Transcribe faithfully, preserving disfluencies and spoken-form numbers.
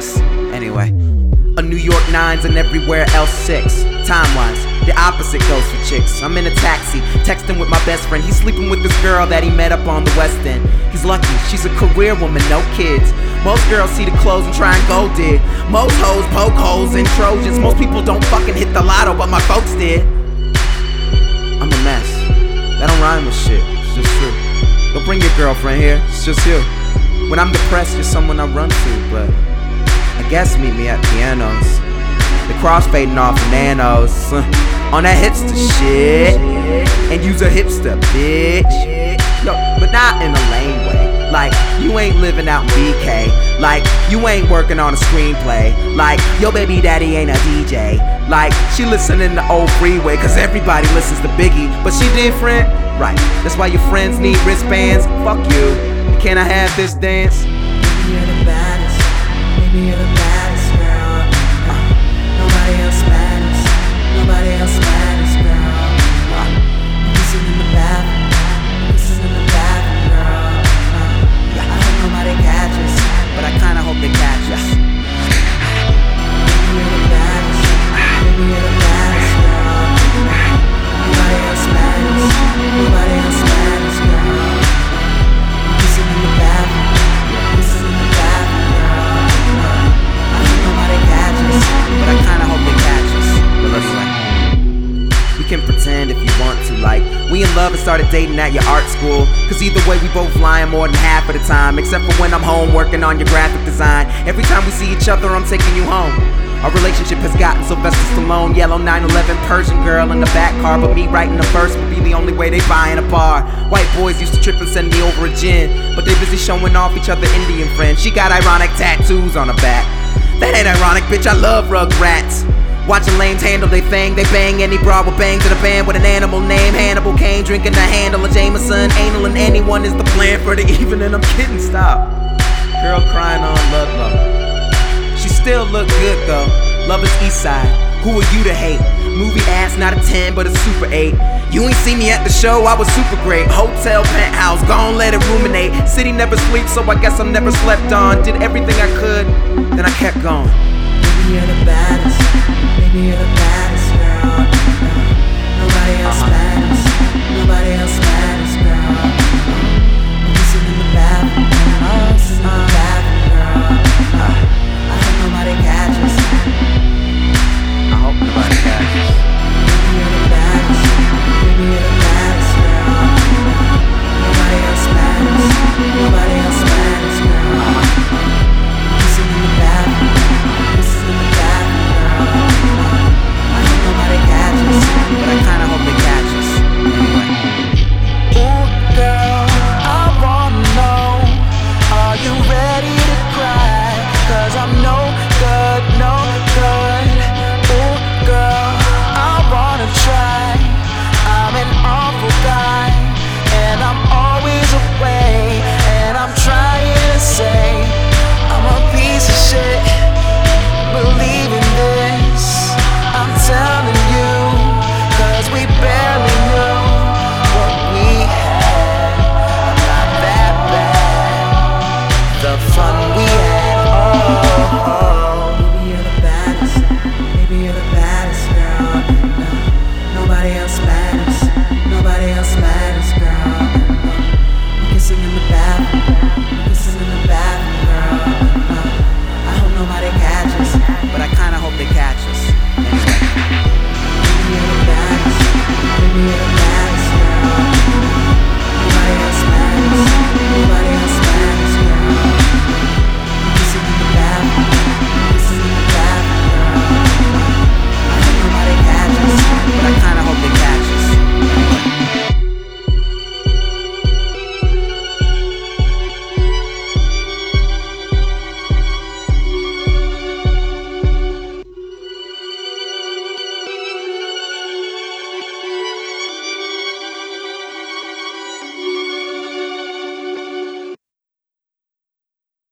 six. Anyway, a New York nines and everywhere else six. Time-wise, the opposite goes for chicks. I'm in a taxi, texting with my best friend. He's sleeping with this girl that he met up on the West End. He's lucky, she's a career woman, no kids. Most girls see the clothes and try and go dig. Most hoes poke holes in Trojans. Most people don't fucking hit the lotto, but my folks did. I'm a mess. That don't rhyme with shit, it's just true. Don't bring your girlfriend here, it's just you. When I'm depressed, you're someone I run to, but I guess meet me at pianos. The crossfading off of nanos, uh, on that hipster shit. And use a hipster, bitch. Yo, but not in a lame way. Like, you ain't living out in B K. Like, you ain't working on a screenplay. Like, your baby daddy ain't a D J. Like, she listening to Old Freeway, cause everybody listens to Biggie. But she different, right? That's why your friends need wristbands. Fuck you. Can I have this dance? Maybe you're the baddest. Maybe you're the baddest, girl. Uh, nobody else matters. Nobody else matters, girl. Uh, kissing in the bathroom. Kissing in the bathroom, girl. Uh, I hope nobody catches, but I kinda hope they catch us. Maybe you're the baddest. Maybe you're the baddest, girl. Uh, nobody else matters. Nobody else matters, girl. Kissing in the bathroom. Kissing in the bathroom, girl. Uh, I hope nobody catches, but I kinda hope they catch us. But anyway, we can pretend if you want to, like we in love and started dating at your art school. Cause either way we both lying more than half of the time, except for when I'm home working on your graphic design. Every time we see each other I'm taking you home. Our relationship has gotten Sylvester Stallone, yellow nine eleven Persian girl in the back car. But me writing a verse would be the only way they buy in a bar. White boys used to trip and send me over a gin, but they busy showing off each other Indian friends. She got ironic tattoos on her back. That ain't ironic, bitch, I love Rugrats. Watching lames handle they thing, they bang any broad with bang to the band with an animal name. Hannibal Caine drinking the handle of Jameson. Anal and anyone is the plan for the evening. I'm kidding, stop. Girl crying on Ludlow. She still look good though. Love is east side. Who are you to hate? Movie ass, not a ten, but a super eight. You ain't see me at the show, I was super great. Hotel penthouse, gon' let it ruminate. City never sleeps, so I guess I'm never slept on. Did everything I could, then I kept going. Maybe you're the baddest. Maybe you're the baddest, girl. Nobody else matters.